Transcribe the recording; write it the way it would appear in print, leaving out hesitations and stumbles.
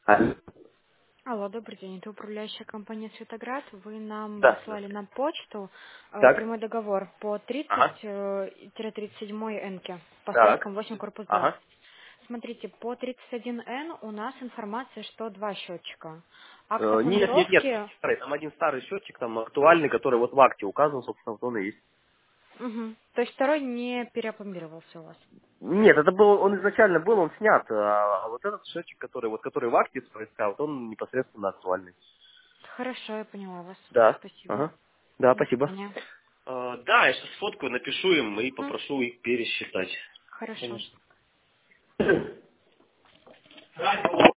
Алло. Алло, добрый день. Это управляющая компания «Светоград». Вы нам Да. прислали на почту Так. прямой договор по Ага. 30-37 Энке по Так. Советскому 8 корпус 2. Ага. Смотрите, по 31Н у нас информация, что два счетчика. Нет. Акт Старый, там один старый счетчик, там актуальный, который вот в акте указан, собственно, вот он и есть. Мгм. То есть второй не переопломбировался у вас. Нет, это был, он изначально был, он снят, а вот этот счетчик, который в акте СПСК, вот он непосредственно актуальный. Хорошо, я поняла вас. Да. Спасибо. Ага. Да, До спасибо. свидания. Да, я сейчас сфоткаю, напишу им и Мгм. попрошу их пересчитать. Хорошо. Конечно.